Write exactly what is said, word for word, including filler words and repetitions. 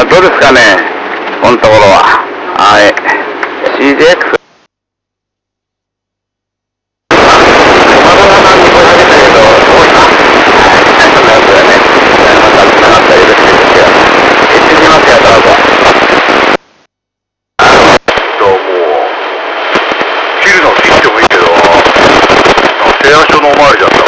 どうですかね、このところは。はい。シージェーエックス。まだまだにこえ上げたけど、多いな。はい。そんなやつだね。また繋がったらよろしいですよ。行ってきますよ、どうぞ。あの、と、もう、切るの切ってもいいけど、製薬所のおまわりだったら、